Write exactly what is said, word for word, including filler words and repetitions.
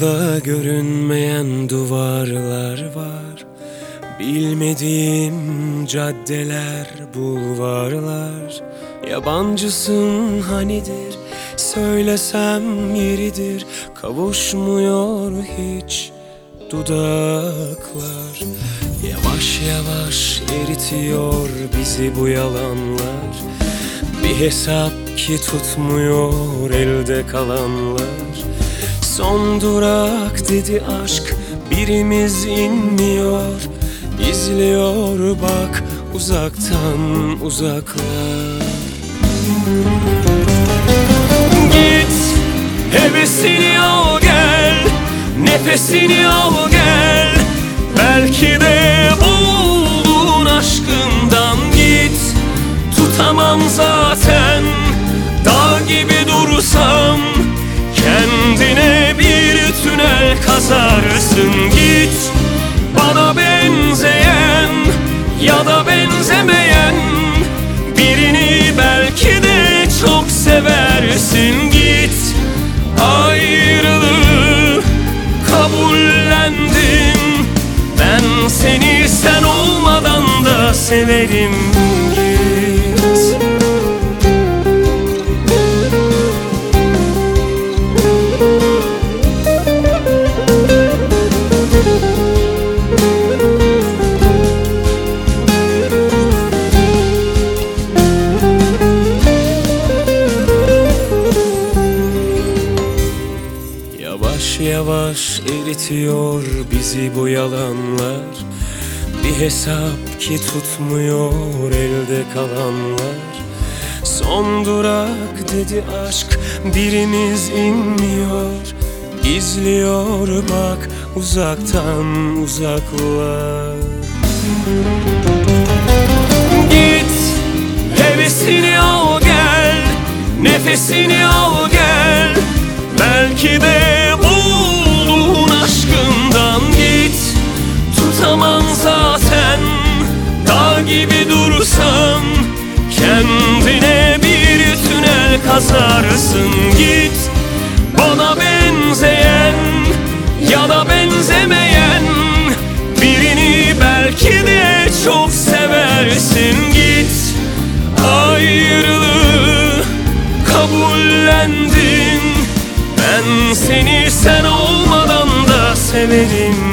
Yolda görünmeyen duvarlar var, bilmediğim caddeler, bulvarlar. Yabancısın hanidir, söylesem yeridir. Kavuşmuyor hiç dudaklar. Yavaş yavaş eritiyor bizi bu yalanlar. Bir hesap ki tutmuyor elde kalanlar. Son durak dedi aşk, birimiz inmiyor. İzliyor bak uzaktan uzaklar. Git, hevesini al gel, nefesini al gel. Belki de buldun aşkından. Git, tutamam zaten, dağ gibi dursam. Kendine bir tünel kazarsın. Git, bana benzeyen ya da benzemeyen birini belki de çok seversin. Git, ayrılığı kabullendim. Ben seni sen olmadan da severim. Git. Yavaş yavaş eritiyor bizi bu yalanlar. Bir hesap ki tutmuyor elde kalanlar. Son durak dedi aşk, birimiz inmiyor. İzliyor bak uzaktan uzaklar. Git, hevesini al gel, nefesini al gel. Belki de buldun aşkından. Git, tutamam zaten, dağ gibi dursam. Kendine bir tünel kazarsın. Git, bana benzeyen ya da benzemeyen birini belki de çok seversin. Git, ayrılığı kabullendim. Ben seni sen olmadan da severim.